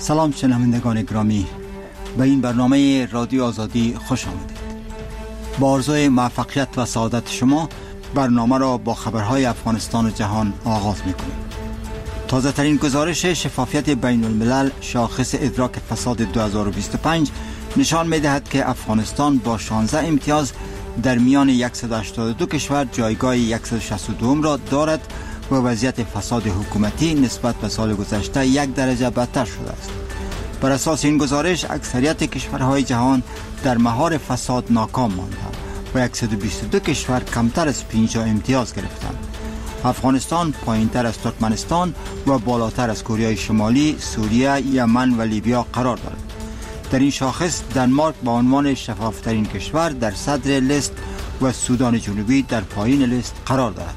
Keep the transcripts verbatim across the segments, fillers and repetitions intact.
سلام شنوندگان گرامی، به این برنامه رادیو آزادی خوش آمدید. با آرزوی موفقیت و سعادت شما برنامه را با خبرهای افغانستان و جهان آغاز می‌کنیم. تازه ترین گزارش شفافیت بین الملل شاخص ادراک فساد دو هزار و بیست و پنج نشان می‌دهد که افغانستان با شانزده امتیاز در میان صد و هشتاد و دو کشور جایگاه صد و شصت و دو را دارد و وضعیت فساد حکومتی نسبت به سال گذشته یک درجه بدتر شده است. بر اساس این گزارش اکثریت کشورهای جهان در مهار فساد ناکام ماندند و صد و بیست و دو کشور کمتر از پنجاه امتیاز گرفتند. افغانستان پایینتر از ترکمنستان و بالاتر از کره شمالی، سوریه، یمن و لیبیا قرار دارد. در این شاخص دانمارک با عنوان شفافترین کشور در صدر لیست و سودان جنوبی در پایین لیست قرار دارد.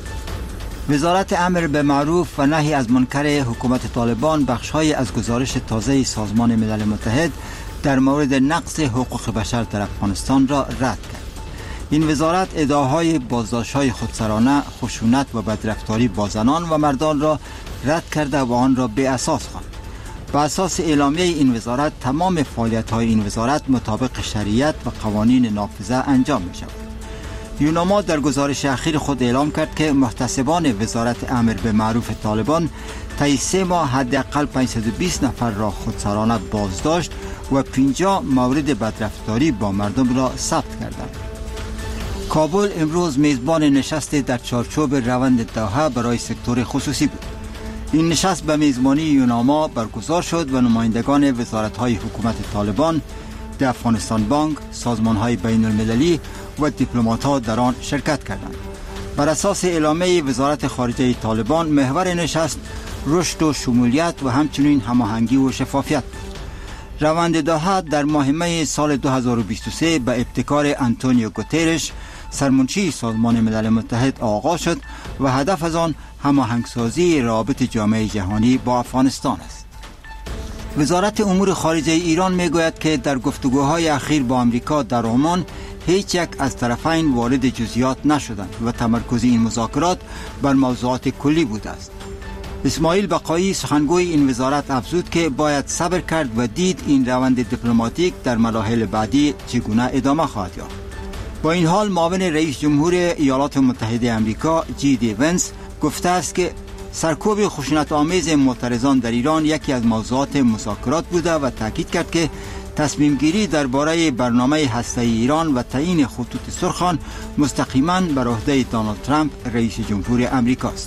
وزارت امر به معروف و نهی از منکر حکومت طالبان بخش‌های از گزارش تازه سازمان ملل متحد در مورد نقض حقوق بشر در افغانستان را رد کرد. این وزارت ادعاهای بازداشت‌های خودسرانه، خشونت و بدرفتاری با زنان و مردان را رد کرده و آن را بی اساس خواند. بر اساس اعلامیه این وزارت تمام فعالیت‌های این وزارت مطابق شریعت و قوانین نافذه انجام می‌شود. یوناما در گزارش اخیر خود اعلام کرد که محتسبان وزارت امر به معروف طالبان طی سه ماه حداقل پانصد و بیست نفر را خودسرانه بازداشت و پنجاه مورد بدرفتاری با مردم را ثبت کردند. کابل امروز میزبان نشست در چارچوب روند دوحه برای سکتور خصوصی بود. این نشست به میزبانی یوناما برگزار شد و نمایندگان وزارت‌های حکومت طالبان، د افغانستان بانک، سازمان‌های بین المللی و دیپلمات‌ها در آن شرکت کردند. بر اساس اعلامیه وزارت خارجه طالبان محور نشست رشد و شمولیت و همچنین هماهنگی و شفافیت بود. روند دوحه در ماه می سال دو هزار و بیست و سه به ابتکار آنتونیو گوترش سرمنشی سازمان ملل متحد آغاز شد و هدف از آن هماهنگسازی روابط جامعه جهانی با افغانستان است. وزارت امور خارجه ایران میگوید که در گفتگوهای اخیر با آمریکا در عمان هیچ یک از طرفین وارد جزئیات نشدند و تمرکز این مذاکرات بر موضوعات کلی بوده است. اسماعیل بقایی سخنگوی این وزارت افزود که باید صبر کرد و دید این روند دیپلماتیک در مراحل بعدی چگونه ادامه خواهد یافت. با این حال معاون رئیس جمهور ایالات متحده آمریکا جی دی ونس گفته است که سرکوب خشونت آمیز معترضان در ایران یکی از موضوعات مذاکرات بوده و تاکید کرد که تصمیم گیری درباره برنامه هسته‌ای ایران و تعیین خطوط سرخ مستقیما بر عهده دونالد ترامپ رئیس جمهور آمریکا است.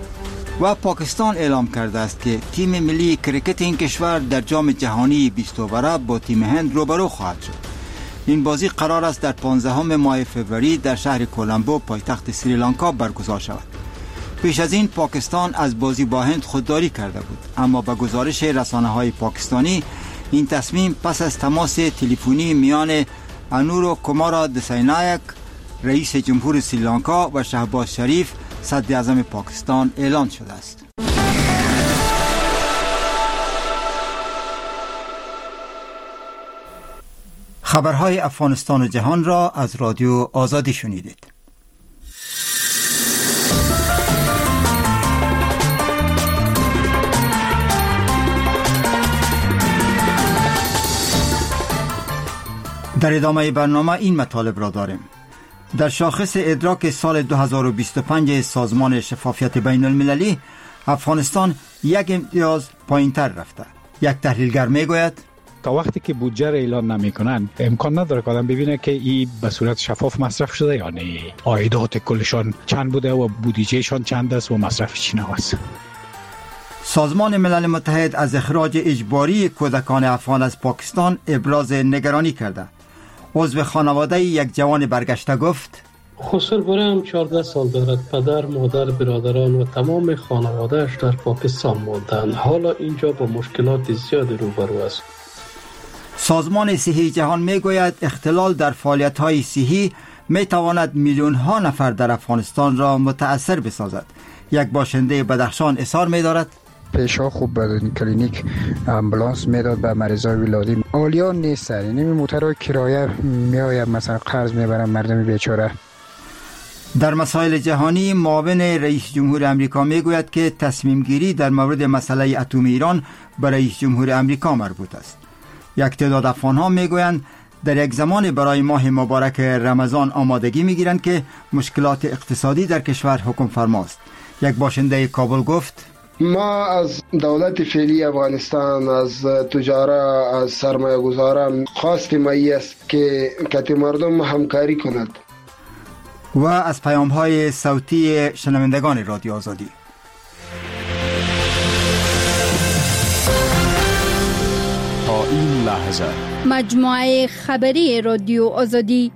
و پاکستان اعلام کرده است که تیم ملی کرکت این کشور در جام جهانی بیست اووره با تیم هند روبرو خواهد شد. این بازی قرار است در پانزدهم ماه فوریه در شهر کولمبو پایتخت سریلانکا برگزار شود. پیش از این پاکستان از بازی با هند خودداری کرده بود، اما به گزارش رسانه‌های پاکستانی این تصمیم پس از تماس تلفنی میان انورو کمارا دساینایک رئیس جمهور سریلانکا و شهباز شریف صدر اعظم پاکستان اعلان شده است. خبرهای افغانستان و جهان را از رادیو آزادی شنیدید. در ادامه برنامه این مطالب را داریم. در شاخص ادراک سال دو هزار و بیست و پنج سازمان شفافیت بین المللی افغانستان یک امتیاز پایین تر رفته. یک تحلیلگر می گوید تا وقتی که بودجه را اعلان نمی کنن امکان نداره که آدم ببینه که این به صورت شفاف مصرف شده یا نه، عایدات کلشان چند بوده و بودجهشان چند است و مصرف چی است. سازمان ملل متحد از اخراج اجباری کودکان افغان از پاکستان ابراز نگرانی کرده. عضو خانواده یک جوان برگشته گفت خسربره هم چهارده سال دارد. پدر، مادر، برادران و تمام خانوادهش در پاکستان ماندند. حالا اینجا با مشکلات زیادی روبرو است. سازمان صحی جهان میگوید اختلال در فعالیت‌های صحی میتواند میلیون ها نفر در افغانستان را متأثر بسازد. یک باشنده بدخشان اظهار می‌دارد پیشا خوب به کلینیک امبولانس میداد به مریضای ولادی. اولیان نیست، یعنی موترهای کرایه میآید مثلا قرض میبرن مردم بیچاره. در مسائل جهانی معاون رئیس جمهور امریکا میگوید که تصمیم گیری در مورد مسئله اتم ایران به رئیس جمهور امریکا مربوط است. یک تعداد افغان‌ها میگویند در یک زمان برای ماه مبارک رمضان آمادگی میگیرند که مشکلات اقتصادی در کشور حکم فرماست. یک باشنده کابل گفت: ما از دولت فعلی افغانستان، از تجارا، از سرمایه گذاران خواست مایی است که کت مردم همکاری کند. و از پیام‌های صوتی شنوندگان رادیو آزادی. تا این لحظه مجموعه خبری رادیو آزادی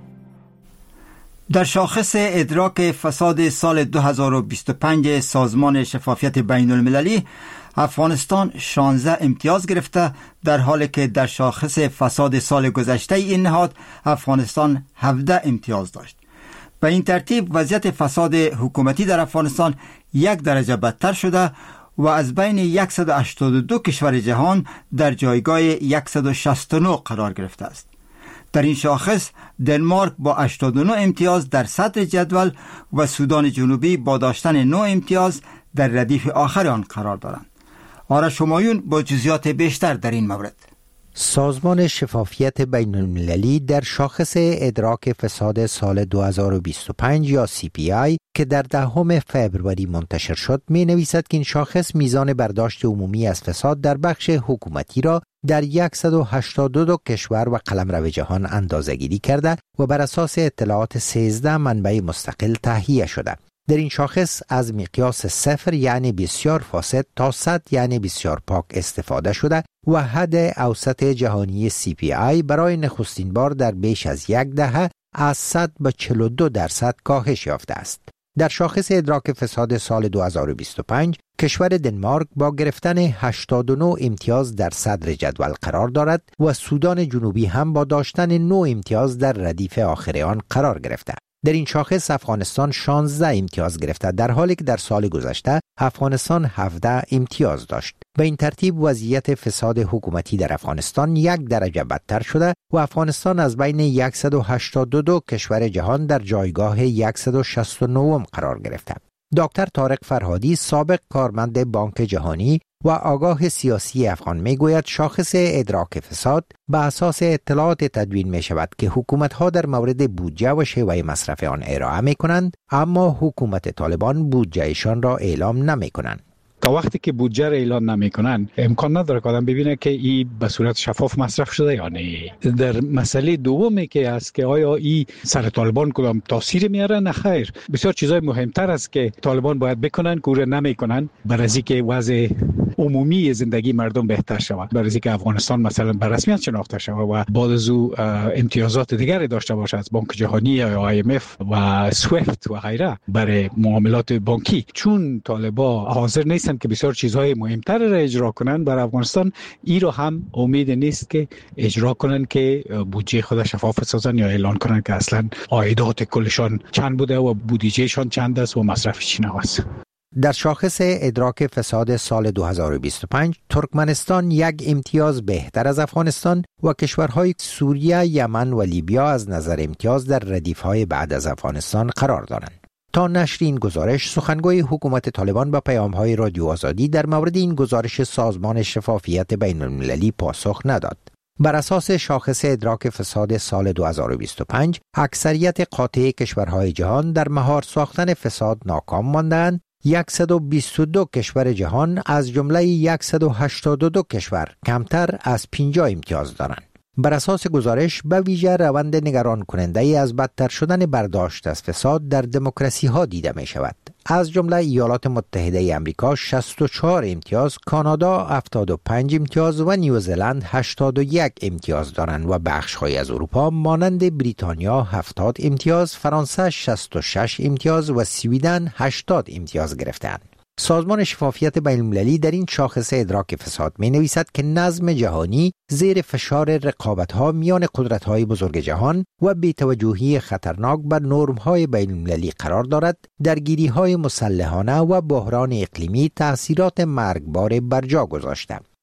در شاخص ادراک فساد سال دو هزار و بیست و پنج سازمان شفافیت بین المللی، افغانستان شانزده امتیاز گرفته، در حالی که در شاخص فساد سال گذشته این نهاد افغانستان هفده امتیاز داشت. به این ترتیب وضعیت فساد حکومتی در افغانستان یک درجه بدتر شده و از بین صد و هشتاد و دو کشور جهان در جایگاه صد و شصت و نه قرار گرفته است. در این شاخص دنمارک با هشتاد و نه امتیاز در صدر جدول و سودان جنوبی با داشتن نه امتیاز در ردیف آخر آن قرار دارند. آرش همایون با جزئیات بیشتر در این مورد. سازمان شفافیت بین المللی در شاخص ادراک فساد سال دو هزار و بیست و پنج یا سی پی آی که در دهم فوریه منتشر شد می نویسد که این شاخص میزان برداشت عمومی از فساد در بخش حکومتی را در صد و هشتاد و دو کشور و قلمرو جهان اندازه‌گیری کرده و بر اساس اطلاعات سیزده منبع مستقل تهیه شده. در این شاخص از مقیاس صفر یعنی بسیار فاسد تا صد یعنی بسیار پاک استفاده شده و حد اوسط جهانی سی پی آی برای نخستین بار در بیش از یک دهه از صد به چهل و دو درصد کاهش یافته است. در شاخص ادراک فساد سال دو هزار و بیست و پنج کشور دنمارک با گرفتن هشتاد و نه امتیاز در صدر جدول قرار دارد و سودان جنوبی هم با داشتن نه امتیاز در ردیف آخر آن قرار گرفته. در این شاخص افغانستان شانزده امتیاز گرفته، در حالی که در سال گذشته افغانستان هفده امتیاز داشت. به این ترتیب وضعیت فساد حکومتی در افغانستان یک درجه بدتر شده و افغانستان از بین صد و هشتاد و دو کشور جهان در جایگاه صد و شصت و نه قرار گرفته. دکتر طارق فرهادی، سابق کارمند بانک جهانی و آگاه سیاسی افغان میگوید شاخص ادراک فساد به اساس اطلاعات تدوین می شود که حکومت‌ها در مورد بودجه و شیوه مصرف آن ارائه می کنند، اما حکومت طالبان بودجهشان را اعلام نمی کنند. تا وقتی که بودجه را اعلان نمیکنن امکان نداره که آدم ببینه که این به صورت شفاف مصرف شده یا نه. در مسئله دومی که است که آیا این سر طالبان کدام تاثیر میاره؟ نه خیر. بسیار چیزای مهمتر است که طالبان باید بکنن که نمیکنن برای اینکه وضع عمومی زندگی مردم بهتر شود، برای اینکه افغانستان مثلا به رسمیت شناخته شود و بعد از او امتیازات دیگری داشته باشد از بانک جهانی یا آی ام اف و سویفت و غیره برای معاملات بانکی. چون طالبان حاضر نیستن که بسیار چیزهای مهمتر را اجرا کنن برای افغانستان، این رو هم امید نیست که اجرا کنن که بودجه خود شفاف سازن یا اعلان کنن که اصلا عایدات کلشان چند بوده و بودجهشان چند است و مصرف چی است. در شاخص ادراک فساد سال دو هزار و بیست و پنج ترکمنستان یک امتیاز بهتر از افغانستان و کشورهای سوریه، یمن و لیبیا از نظر امتیاز در ردیف‌های بعد از افغانستان قرار دارند. تا نشر این گزارش سخنگوی حکومت طالبان با پیام‌های رادیو آزادی در مورد این گزارش سازمان شفافیت بین المللی پاسخ نداد. بر اساس شاخص ادراک فساد سال دو هزار و بیست و پنج اکثریت قاطع کشورهای جهان در مهار ساختن فساد ناکام ماندند. صد و بیست و دو کشور جهان از جمله صد و هشتاد و دو کشور کمتر از پنجاه امتیاز دارند. بر اساس گزارش به ویژه روند نگران کننده ای از بدتر شدن برداشت از فساد در دموکراسی ها دیده می شود. از جمله ایالات متحده آمریکا شصت و چهار امتیاز، کانادا هفتاد و پنج امتیاز و نیوزلند هشتاد و یک امتیاز دارند و بخش‌های از اروپا مانند بریتانیا هفتاد امتیاز، فرانسه شصت و شش امتیاز و سویدن هشتاد امتیاز گرفتند. سازمان شفافیت بین المللی در این شاخص ادراک فساد می نویسد که نظم جهانی زیر فشار رقابت‌ها میان قدرت‌های بزرگ جهان و بی‌توجهی خطرناک بر نرم‌های بین المللی قرار دارد. درگیری‌های مسلحانه و بحران اقلیمی تأثیرات مرگبار بر جا گذاشته.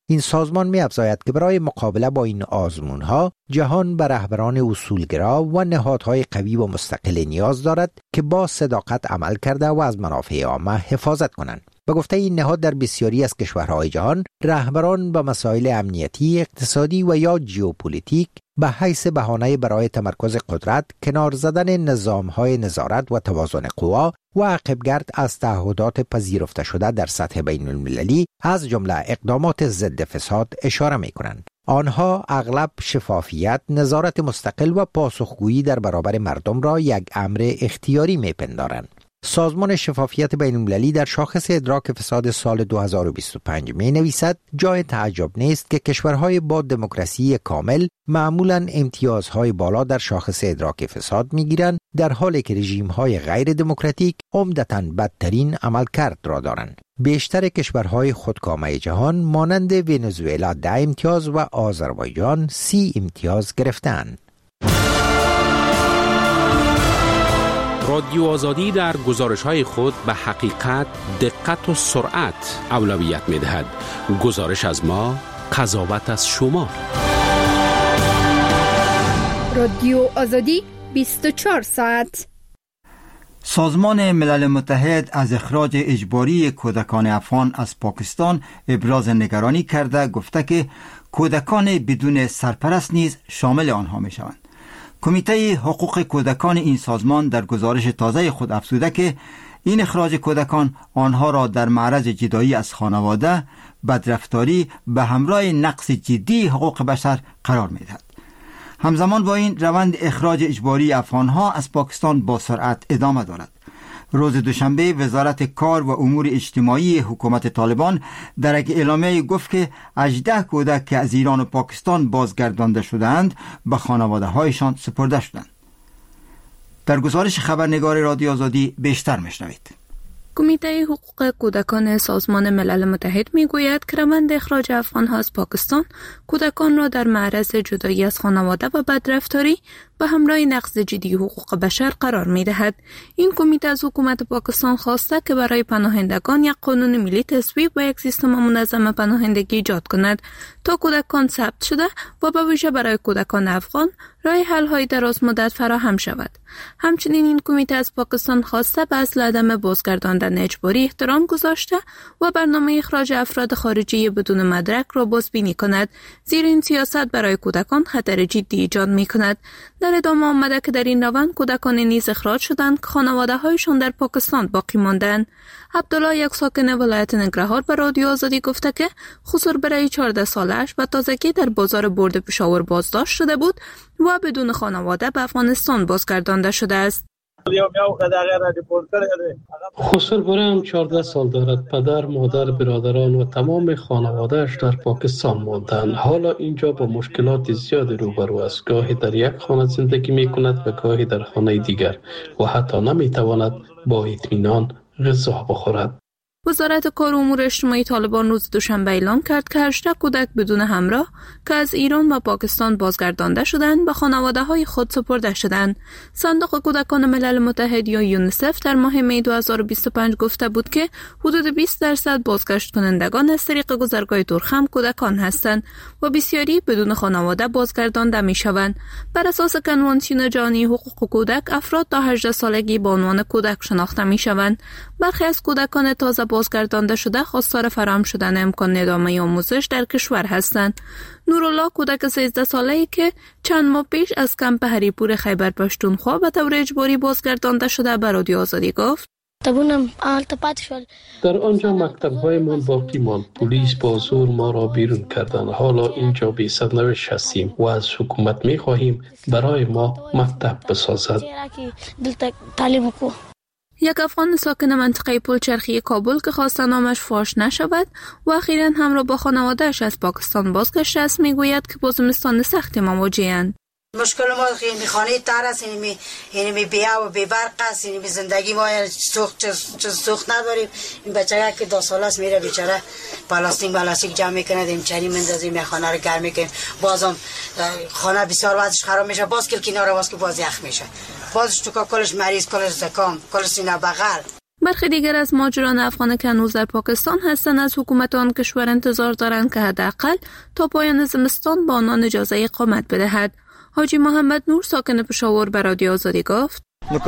این سازمان می‌افزاید که برای مقابله با این آزمون‌ها جهان به رهبران اصولگرا و نهادهای قوی و مستقل نیاز دارد که با صداقت عمل کرده و از منافع عامه حفاظت کنند. به گفته این نهاد در بسیاری از کشورهای جهان رهبران به مسائل امنیتی، اقتصادی و یا ژئوپلیتیک به حیث بهانه برای تمرکز قدرت کنار زدن نظام‌های نظارت و توازن قوا و عقبگرد از تعهدات پذیرفته شده در سطح بین المللی از جمله اقدامات ضد فساد اشاره می‌کنند. آنها اغلب شفافیت، نظارت مستقل و پاسخگویی در برابر مردم را یک امر اختیاری می‌پندارند. سازمان شفافیت بین المللی در شاخص ادراک فساد سال دو هزار و بیست و پنج می نویسد جای تعجب نیست که کشورهای با دموکراسی کامل معمولاً امتیازهای بالا در شاخص ادراک فساد می گیرند، در حالی که رژیم‌های غیر دموکراتیک عمدتاً بدترین عملکرد را دارند. بیشتر کشورهای خودکامه جهان مانند ونزوئلا ده امتیاز و آذربایجان سی امتیاز گرفتند. رادیو آزادی در گزارش‌های خود به حقیقت، دقت و سرعت اولویت می‌دهد. گزارش از ما، قضاوت از شما. رادیو آزادی بیست و چهار ساعت. سازمان ملل متحد از اخراج اجباری کودکان افغان از پاکستان ابراز نگرانی کرده، گفته که کودکان بدون سرپرست نیز شامل آنها می‌شوند. کمیته حقوق کودکان این سازمان در گزارش تازه خود افزوده که این اخراج کودکان آنها را در معرض جدایی از خانواده، بدرفتاری به همراه نقض جدی حقوق بشر قرار می‌دهد. همزمان با این روند اخراج اجباری افغانها از پاکستان با سرعت ادامه دارد. روز دوشنبه وزارت کار و امور اجتماعی حکومت طالبان در یک اعلامیه گفت که هجده کودک که از ایران و پاکستان بازگردانده شدند به خانواده هایشان سپرده شدند. در گزارش خبرنگار رادیو آزادی بیشتر میشنوید. کمیته حقوق کودکان سازمان ملل متحد میگوید که روند اخراج افغان‌ها از پاکستان کودکان را در معرض جدایی از خانواده و بدرفتاری به همراه نقض جدی حقوق بشر قرار می‌دهد. این کمیته از حکومت پاکستان خواسته که برای پناهندگان یک قانون ملی تصویب و یک سیستم منظم پناهندگی ایجاد کند تا کودکان ثبت شده و به ویژه برای کودکان افغان راه حل‌های دراز مدت فراهم شود. همچنین این کمیته از پاکستان خواسته به اصل عدم بازگرداندن اجباری احترام گذاشته و برنامه اخراج افراد خارجی بدون مدرک را بازبینی کند، زیرا این سیاست برای کودکان خطر جدی ایجاد می‌کند. در ادامه آمده که در این روند کودکان نیز اخراج شدند که خانواده‌هایشان در پاکستان باقی ماندند. عبدالله، یک ساکن ولایت ننگرهار، به رادیو آزادی گفته که خسر برای چهارده سالش و تازگی در بازار برد پشاور بازداشت شده بود و بدون خانواده به افغانستان بازگردانده شده است. خسر برای چهارده سال دارد. پدر، مادر، برادران و تمام خانوادهش در پاکستان ماندند. حالا اینجا با مشکلات زیادی روبرو است. گاهی در یک خانه زندگی می کند و گاهی در خانه دیگر و حتی نمی تواند با اطمینان غذا بخورد. وزارت کار و امور اجتماعی طالبان روز دوشنبه اعلام کرد که هجده کودک بدون همراه که از ایران و پاکستان بازگردانده شدند به خانواده‌های خود سپرده شدند. صندوق کودکان ملل متحد یا یونیسف در ماه می دو هزار و بیست و پنج گفته بود که حدود بیست درصد بازگشت کنندگان از طریق گذرگاه تورخم کودکان هستند و بسیاری بدون خانواده بازگردانده می‌شوند. بر اساس کنوانسیون جهانی حقوق کودک، افراد تا هجده سالگی به عنوان کودک شناخته می‌شوند. برخی از کودکان تازه بازگردانده شده خواستار فراهم شدن امکان ادامه آموزش در کشور هستند. نورالله، کودک سیزده ساله‌ای که چند ماه پیش از کمپ هریپور خیبر پشتونخوا به طور اجباری بازگردانده شده، به رادیو آزادی گفت: در آنجا مکتب‌های من باقی ماند. پلیس با زور ما را بیرون کردند. حالا اینجا بی سرنوشت هستیم و از حکومت می‌خواهیم برای ما مکتب بسازد. یک افغان ساکن منطقه پلچرخی کابل که خواسته نامش فاش نشود و اخیراً همراه با خانواده‌اش از پاکستان بازگشته است، میگوید که با زمستان سختی مواجه‌اند. مشکل ما خیلی خانه تر است، یعنی یعنی می بیا و بی برق است، یعنی زندگی ما سوخت چه سوخت نداریم. این بچه‌ها که دو سال است میره بیچاره پلاستیک پلاستیک جمع میکنه، این چری مندازیم، خانه رو گرم میکنیم، بازم خانه بسیار وضعش خراب میشه، باز کل کنار باز که باز یخ میشه، بازش تو کلش مریض، کلش زکام، کلش سینه بغل. برخی دیگر از مهاجران افغان که هنوز در پاکستان هستند از حکومت آن کشور انتظار دارند که حداقل تا پایان زمستان با آنان اجازه اقامت بدهد. حاجی محمد نور ساکن پشاور به رادیو آزادی گفت: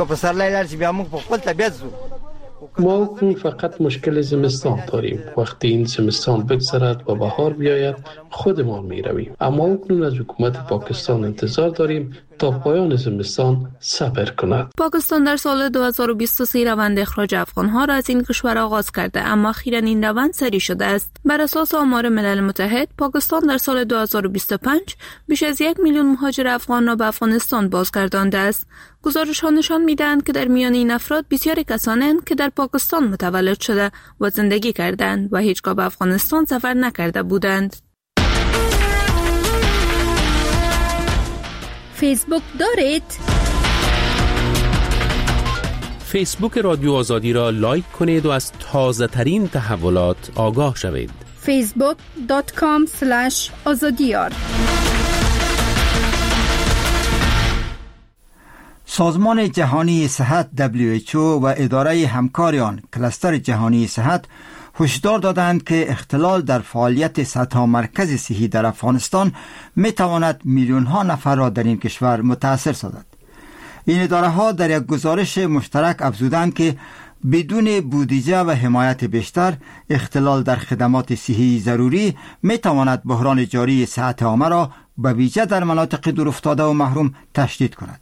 ما اکنون فقط مشکل زمستان داریم. وقتی این زمستان بگذرد و بهار بیاید خودمان می رویم. اما اکنون از حکومت پاکستان انتظار داریم تا پایان زمستان صبر کند. پاکستان در سال دو هزار و بیست و سه روند اخراج افغانها را از این کشور آغاز کرده، اما اخیراً این روند سری شده است. بر اساس آمار ملل متحد، پاکستان در سال دو هزار و بیست و پنج بیش از یک میلیون مهاجر افغان را به افغانستان بازگردانده است. گزارش‌ها نشان می‌دهند که در میان این افراد بسیاری کسانند که در پاکستان متولد شده و زندگی کردند و هیچگاه به افغانستان سفر نکرده بودند. فیسبوک دارید؟ فیسبوک رادیو آزادی را لایک کنید و از تازه ترین تحولات آگاه شوید. فیسبوک دات کام اسلش آزادیار. سازمان جهانی صحت دبلیو اچ او و اداره همکاری آن کلستر جهانی صحت هشدار دادند که اختلال در فعالیت صدها مرکز صحی در افغانستان می تواند میلیون ها نفر را در این کشور متاثر سازد. این اداره ها در یک گزارش مشترک افزودند که بدون بودجه و حمایت بیشتر اختلال در خدمات صحی ضروری می تواند بحران جاری صحت عامه را به ویژه در مناطق دورافتاده و محروم تشدید کند.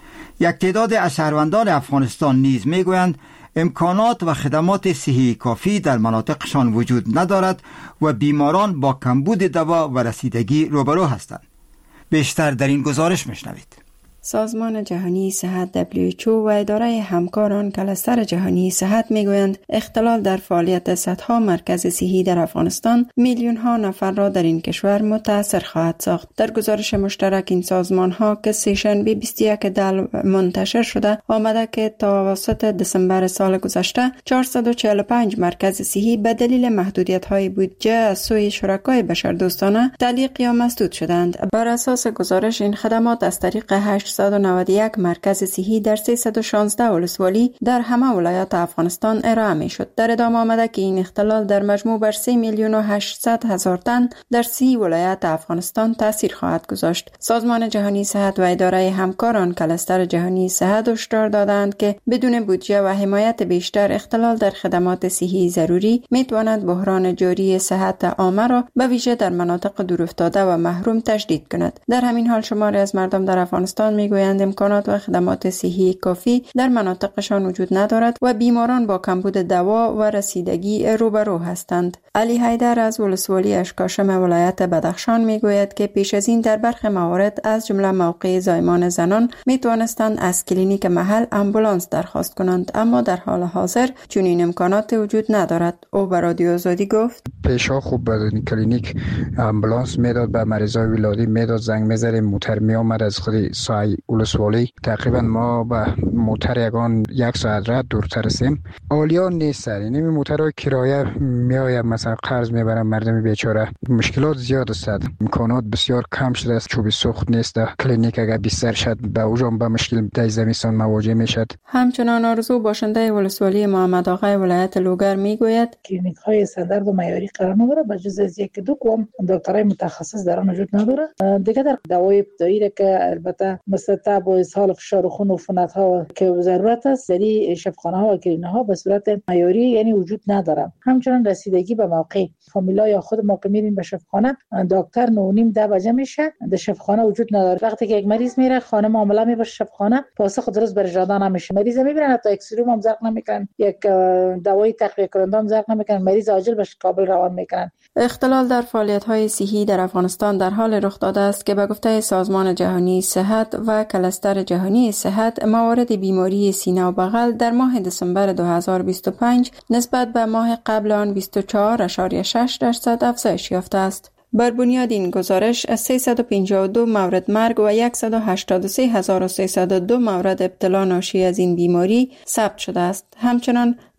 یک تعداد از شهروندان افغانستان نیز می گویند امکانات و خدمات صحی کافی در مناطقشان وجود ندارد و بیماران با کمبود دوا و رسیدگی روبرو هستند. بیشتر در این گزارش میشنوید. سازمان جهانی صحت دبلیو اچ او و اداره همکاران کلستر جهانی صحت میگویند اختلال در فعالیت صدها مرکز صحی در افغانستان میلیون ها نفر را در این کشور متاثر خواهد ساخت. در گزارش مشترک این سازمان ها که سه‌شنبه بیست و یک دل منتشر شده آمده که تا اواسط دسامبر سال گذشته چهارصد و چهل و پنج مرکز صحی به دلیل محدودیت های بودجه از سوی شرکای بشردوستانه تعلیق یا مسدود شدند. بر اساس گزارش این خدمات از طریق هشتصد و نود و یک مرکز صحی در سیصد و شانزده ولسوالی در همه ولایات افغانستان ارائه می شد. در ادامه آمده که این اختلال در مجموع بر سه میلیون و هشتصد هزار تن در سی ولایت افغانستان تاثیر خواهد گذاشت. سازمان جهانی صحت و اداره همکاران کلستر جهانی صحت هشدار دادند که بدون بودجه و حمایت بیشتر اختلال در خدمات صحی ضروری می تواند بحران جاری صحت عامه را به ویژه در مناطق دورافتاده و محروم تشدید کند. در همین حال شماری از مردم در افغانستان میگویند امکانات و خدمات صحی کافی در مناطقشان وجود ندارد و بیماران با کمبود دوا و رسیدگی روبرو هستند. علی حیدر از ولسوالی اشکاشم ولایت بدخشان میگوید که پیش از این در برخی موارد از جمله موقع زایمان زنان میتوانستند از کلینیک محل آمبولانس درخواست کنند، اما در حال حاضر چنین امکانات وجود ندارد. او به رادیو آزادی گفت: پیشا خوب به کلینیک آمبولانس میداد، به مریضای ولادی میداد، زنگ میزدیم موتر میآمد از خود سای ولسوالی. تقریبا ما به موتر یگان یک ساعت راه دورتر هستیم. اولیان نیست، یعنی موترهای کرایه میآید مثلا قرض میبرن مردم بیچاره. مشکلات زیاد است، امکانات بسیار کم شده است، چوب سوخت نیست، کلینیک اگر بیشتر شد به اوجام به مشکل در زمستان مواجه میشد. همچنان آرزو باشنده ولسوالی محمد آقای ولایت لوگر میگوید کلینیک های استاندارد و معیاری قرار نداره، به جز از یک دو قوم دکترای متخصص در آن وجود نداره. دیگه در دوای ابتدایی که البته مثل تب و اسهال فشار خون و عفونت ها که ضرورت است، یعنی شفاخانه ها و کلینیک ها به صورت معیاری یعنی وجود نداره. همچنین رسیدگی به موقع فامیلا یا خود ما که میریم به شفاخانه دکتر نه نیم ده بجه میشه، در شفاخانه وجود نداره. وقتی که یک مریض میره خانه معامله میبره شفاخانه پاسخ درست بر اجرا نمیشه، مریض میبرن تا اکسری هم زرق نمیکنن، یک دوای تقویه کننده هم زرق نمیکنن، مریض عاجل به کابل روان میکنن. اختلال در فعالیت‌های صحی در افغانستان در حال رخ داده است که به گفته سازمان جهانی صحت و کلستر جهانی صحت موارد بیماری سینه و بغل در ماه دسامبر دو هزار و بیست و پنج نسبت به ماه قبل آن بیست و چهار ممیز شش درصد افزایش یافته است. بر بنیاد این گزارش از سیصد و پنجاه و دو مورد مرگ و صد و هشتاد و سه هزار و سیصد و دو مورد ابتلا ناشی از این بیماری ثبت شده است. همچنان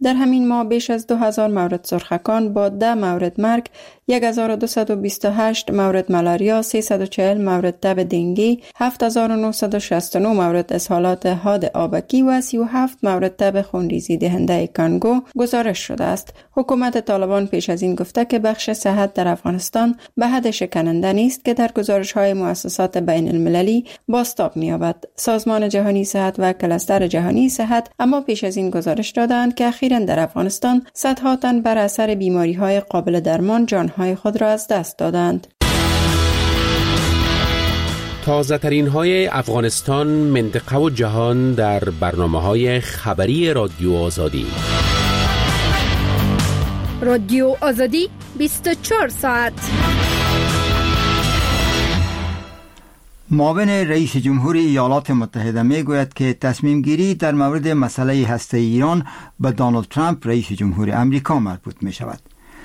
در همین ماه بیش از دو هزار مورد سرخکان با ده مورد مرگ، هزار و دویست و بیست و هشت مورد ملاریا، سیصد و چهل مورد تب دنگی، هفت هزار و نهصد و شصت و نه مورد اسهالات حاد آبکی و سی و هفت مورد تب خونریزی دهنده کانگو گزارش شده است. حکومت طالبان پیش از این گفته که بخش صحت در افغانستان به حد شکننده نیست که در گزارش‌های مؤسسات بین المللی بازتاب می‌یابد. سازمان جهانی صحت و کلستر جهانی صحت اما پیش از این گزارش دادند که اخیراً در افغانستان صدها تن بر اثر بیماری‌های قابل درمان جان‌های خود را از دست دادند. تازه ترین های افغانستان، منطقه و جهان در برنامه های خبری رادیو آزادی. رادیو آزادی بیست و چهار ساعت. معاون رئیس جمهور ایالات متحده می گوید که تصمیم گیری در مورد مسئله هسته ایران به دونالد ترامپ رئیس جمهور امریکا مربوط می شود.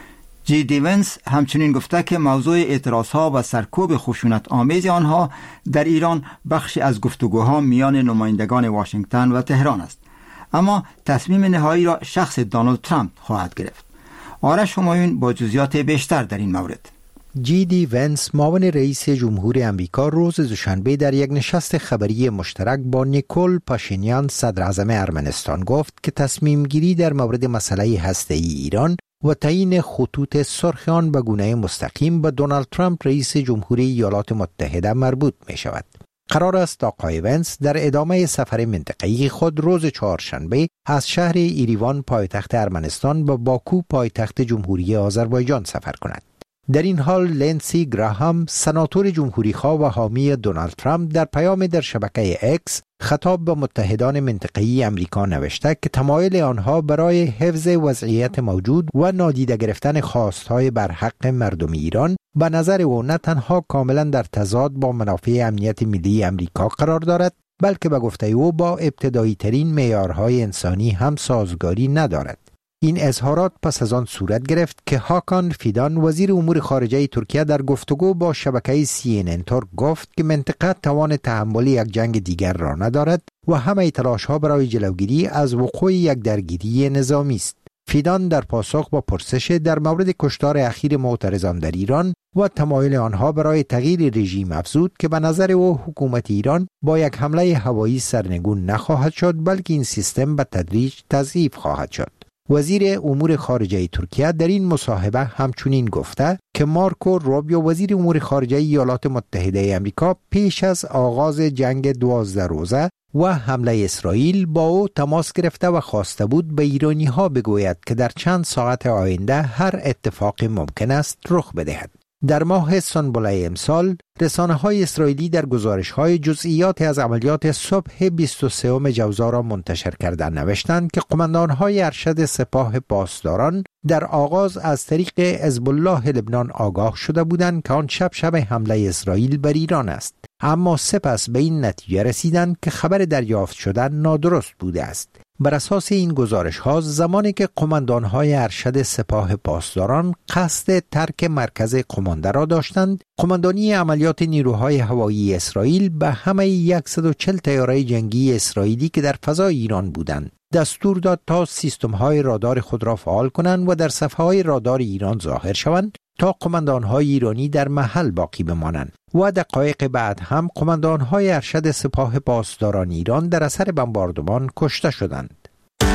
جی دی ونس همچنین گفته که موضوع اعتراضها و سرکوب خشونت آمیز آنها در ایران بخشی از گفتگوها میان نمایندگان واشنگتن و تهران است، اما تصمیم نهایی را شخص دونالد ترامپ خواهد گرفت. آرش همایون با جزئیات بیشتر در این مورد. جی دی ونس معاون رئیس جمهور امریکا روز دوشنبه در یک نشست خبری مشترک با نیکول پاشینیان صدر اعظم ارمنستان گفت که تصمیم گیری در مورد مسئله هسته‌ای ایران و تعیین خطوط سرخ آن به گونه مستقیم به دونالد ترامپ رئیس جمهوری ایالات متحده مربوط می شود. قرار است آقای ونس در ادامه سفر منطقه‌ای خود روز چهارشنبه از شهر ایریوان پایتخت ارمنستان به باکو پایتخت جمهوری آذربایجان سفر کند. در این حال لنسی گراهام سناتور جمهوری‌خواه و حامی دونالد ترامپ در پیام در شبکه اکس خطاب به متحدان منطقه‌ای امریکا نوشته که تمایل آنها برای حفظ وضعیت موجود و نادیده گرفتن خواستهای بر حق مردم ایران به نظر او نه تنها کاملا در تضاد با منافع امنیت ملی امریکا قرار دارد، بلکه به گفته او با ابتدایی ترین معیارهای انسانی هم سازگاری ندارد. این اظهارات پس از آن صورت گرفت که هاکان فیدان وزیر امور خارجه ترکیه در گفتگو با شبکه سی ان ان ترک گفت که منطقه توان تحمل یک جنگ دیگر را ندارد و همه تلاش‌ها برای جلوگیری از وقوع یک درگیری نظامی است. فیدان در پاسخ با پرسش در مورد کشتار اخیر معترضان در ایران و تمایل آنها برای تغییر رژیم افزود که به نظر او حکومت ایران با یک حمله هوایی سرنگون نخواهد شد، بلکه این سیستم به تدریج تضعیف خواهد شد. وزیر امور خارجه ترکیه در این مصاحبه همچنین گفته که مارکو روبیو وزیر امور خارجه ایالات متحده آمریکا پیش از آغاز جنگ دوازده روزه و حمله اسرائیل با او تماس گرفته و خواسته بود به ایرانی ها بگوید که در چند ساعت آینده هر اتفاق ممکن است رخ بدهد. در ماه سنبله امسال رسانه‌های اسرائیلی در گزارش‌های جزئیات از عملیات صبح بیست و سوم جوزا را منتشر کردند نوشتند که قماندان‌های ارشد سپاه پاسداران در آغاز از طریق حزب الله لبنان آگاه شده بودند که آن شب شب حمله اسرائیل بر ایران است، اما سپس به این نتیجه رسیدند که خبر دریافت شده نادرست بوده است. بر اساس این گزارش ها زمانی که قماندان‌های ارشد سپاه پاسداران قصد ترک مرکز قمانده را داشتند، قماندانی عملیات نیروهای هوایی اسرائیل به همه صد و چهل طیاره جنگی اسرائیلی که در فضای ایران بودند دستور داد تا سیستم‌های رادار خود را فعال کنند و در صفحه‌های رادار ایران ظاهر شوند تا قماندان‌های ایرانی در محل باقی بمانند و دقایق بعد هم قماندان‌های ارشد سپاه پاسداران ایران در اثر بمباردمان کشته شدند.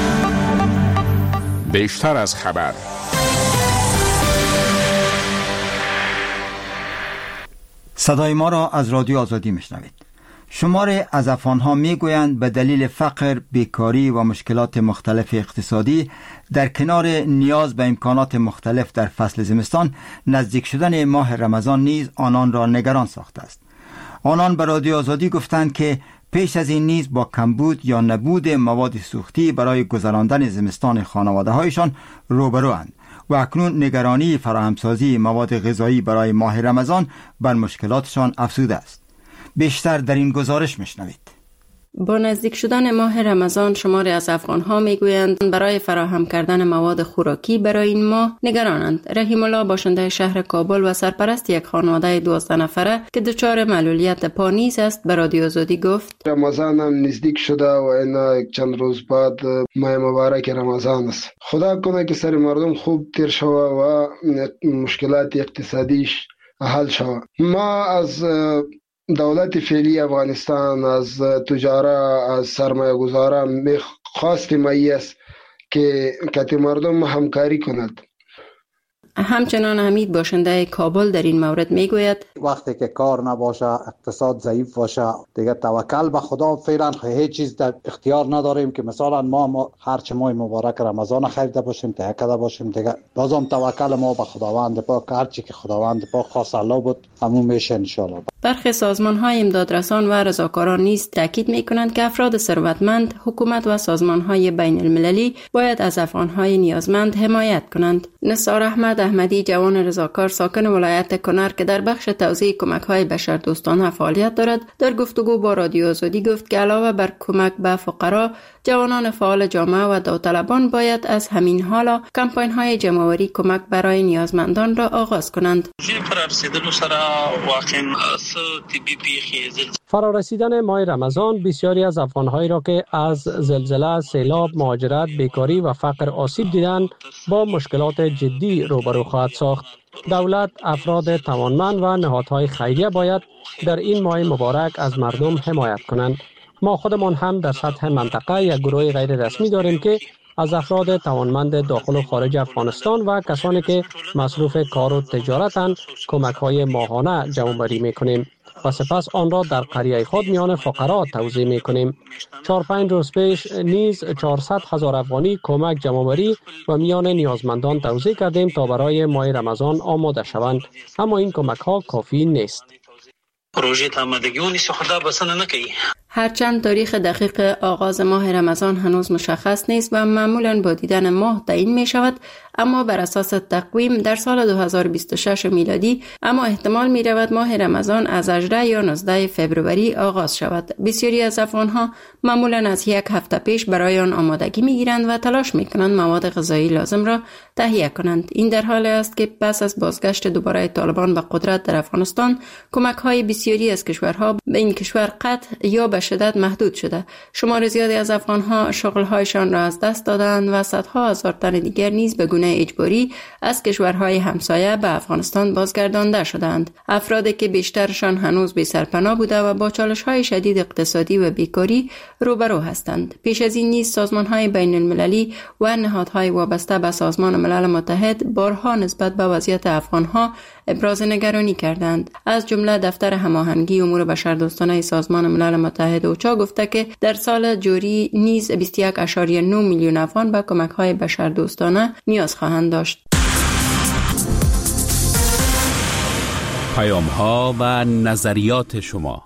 بیشتر از خبر. صدای ما را از رادیو آزادی میشنوید. شمار از افغان‌ها میگویند به دلیل فقر، بیکاری و مشکلات مختلف اقتصادی در کنار نیاز به امکانات مختلف در فصل زمستان، نزدیک شدن ماه رمضان نیز آنان را نگران ساخته است. آنان به رادیو آزادی گفتند که پیش از این نیز با کمبود یا نبود مواد سوختی برای گذراندن زمستان خانواده‌هایشان روبروند و اکنون نگرانی فراهمسازی مواد غذایی برای ماه رمضان بر مشکلاتشان افزوده است. بیشتر در این گزارش میشنوید. با نزدیک شدن ماه رمضان شماری از افغان‌ها میگویند برای فراهم کردن مواد خوراکی برای این ماه نگرانند. رحیم الله باشنده شهر کابل و سرپرست یک خانواده دوازده نفره که دچار معلولیت پا نیز است به رادیو آزادی گفت رمضان هم نزدیک شده و اینا چند روز بعد ماه مبارک رمضان است. خدا کنه که سر مردم خوب تیر شوه و مشکلات اقتصادیش حل شوه. ما از دولت فعلی افغانستان، از تجارا، از سرمایه گذارا خواستیم است که کتی مردم همکاری کند. همچنان حمید باشنده کابل در این مورد میگوید وقتی که کار نباشه، اقتصاد ضعیف باشه، دیگه توکل به خدا فعلا هیچ چیز در اختیار نداریم که مثلا ما, ما هرچه ماه مبارک رمضان خریده باشیم، تهیه کرده باشیم، دیگه لازم توکل ما به خداوند پاک، هرچی که خداوند پاک خواست الله بود همون میشه ان شاء الله. برخی سازمان‌های امدادرسان و رضاکاران نیز تاکید می‌کنند که افراد ثروتمند، حکومت و سازمان‌های بین‌المللی باید از افغان‌های نیازمند حمایت کنند. نثار احمد احمدی جوان رضاکار ساکن ولایت کنر که در بخش توزیع کمک‌های بشردوستانه فعالیت دارد، در گفتگو با رادیو آزادی گفت که علاوه بر کمک به فقرا، جوانان فعال جامعه و داوطلبان باید از همین حالا کمپاین‌های جمع‌آوری کمک برای نیازمندان را آغاز کنند. فرارسیدن ماه رمضان بسیاری از افغان‌هایی را که از زلزله، سیلاب، مهاجرت، بیکاری و فقر آسیب دیدند با مشکلات جدی روبرو خواهد ساخت. دولت، افراد توانمند و نهادهای خیریه باید در این ماه مبارک از مردم حمایت کنند. ما خودمان هم در سطح منطقه یک گروه غیر رسمی داریم که از افراد توانمند داخل و خارج افغانستان و کسانی که مصروف کار و تجارتند کمک‌های ماهانه جمع‌آوری می‌کنیم و سپس آن را در قریه خود میان فقرا توزیع می‌کنیم. چهار پنج روز پیش نیز چهارصد هزار افغانی کمک جمع‌آوری و میان نیازمندان توزیع کردیم تا برای ماه رمضان آماده شوند، اما این کمک‌ها کافی نیست. روزی آمادگی خدا بسنه نکوي. هرچند تاریخ دقیق آغاز ماه رمضان هنوز مشخص نیست و معمولاً با دیدن ماه تعیین می شود، اما بر اساس تقویم در سال دو هزار و بیست و شش میلادی اما احتمال می رود ماه رمضان از هجدهم یا نوزدهم فوریه آغاز شود. بسیاری از افغان‌ها معمولاً از یک هفته پیش برای آن آمادگی می گیرند و تلاش می کنند مواد غذایی لازم را تهیه کنند. این در حالی است که پس از بازگشت دوباره طالبان به قدرت در افغانستان، کمک‌های بسیاری از کشورها به این کشور قطع یا به شدت محدود شده. شمار زیادی از افغان‌ها شغل‌هایشان را از دست دادند و صدها هزار تن دیگر نیز به گونه اجباری از کشورهای همسایه به افغانستان بازگردانده شدند. افرادی که بیشترشان هنوز بی سرپناه بوده و با چالش‌های شدید اقتصادی و بیکاری روبرو هستند. پیش از این نیز سازمان‌های بین‌المللی و نهادهای وابسته به سازمان ملل متحد بارها نسبت به وضعیت افغان‌ها ابراز نگرانی کردند. از جمله دفتر هماهنگی امور بشردوستانه سازمان ملل متحد اوچا گفته که در سال جاری نیز بیست و یک ممیز نه میلیون افغان به کمک‌های بشردوستانه نیاز خواهند داشت. پیام‌ها و نظریات شما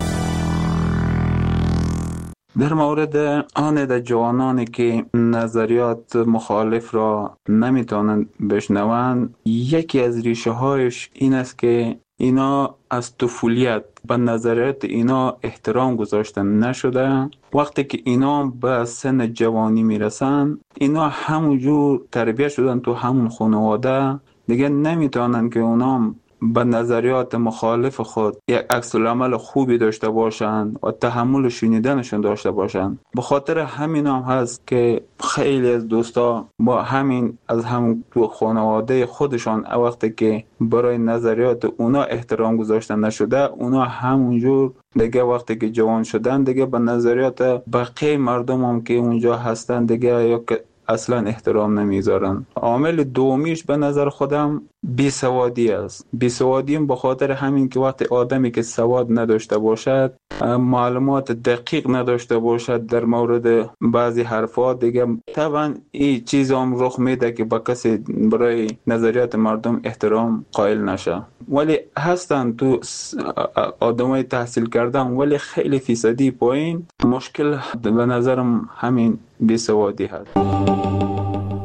در مورد آن در جوانانی که نظریات مخالف را نمیتونند بشنوند، یکی از ریشه هایش این است که اینا از طفولیت به نظریات اینا احترام گذاشته نشده. وقتی که اینا به سن جوانی میرسن، اینا همونجور تربیت شدن تو همون خانواده، دیگه نمیتونن که اونا به نظریات مخالف خود یک عکس العمل خوبی داشته باشند و تحمل شنیدنشون داشته باشند. به خاطر همین هم هست که خیلی از دوستا با همین از همون تو خانواده خودشان وقتی که برای نظریات اونا احترام گذاشته نشده، اونا همونجور دیگه وقتی که جوان شدن دیگه به نظریات بقیه مردم هم که اونجا هستن دیگه یا که اصلا احترام نمیذارن. عامل دومیش به نظر خودم بیسوادی است. بیسوادی به خاطر همین که وقتی آدمی که سواد نداشته باشد، معلومات دقیق نداشته باشد در مورد بعضی حرفات، دیگه طبعا این چیز هم رخ میده که با کسی برای نظریات مردم احترام قائل نشه. ولی هستن تو آدمای تحصیل کردن ولی خیلی فیصدی پایین. مشکل به نظرم همین بیسوادی هست.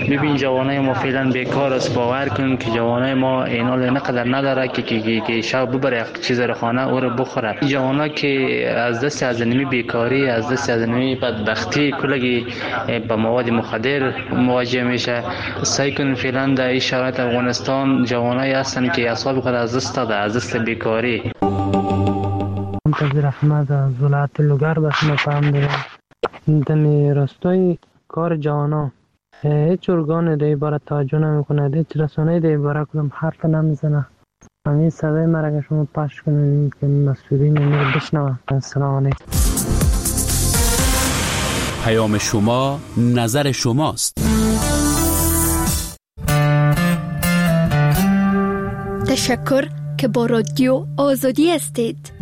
ببین جوانای ما فعلا بیکار است. باور کن که جوانای ما اینا نقدر نداره که که که شب ببره چیز رو خانه او رو بخوره. جوانا که از دست از نمی بیکاری، از دست از نمی بدبختی کلگی با مواد مخدر مواجه میشه. سعی کن فعلا در این شرایط افغانستان جوانای هستن که اعصاب خود از دست داده، از دست بیکاری. منتظر احمد از ولایت لوگر بس مفهم دارم. دمی راستای کار جوانا هیچ ارگان در عبارت توجه نمی کند، هیچ رسانه در عبارت کدام حرف نمیزنه. همین صدای مرا که شما پخش کنید که مسئولین رو بشنوم. السلام علیکم. پیام شما نظر شماست. تشکر که با رادیو آزادی هستید.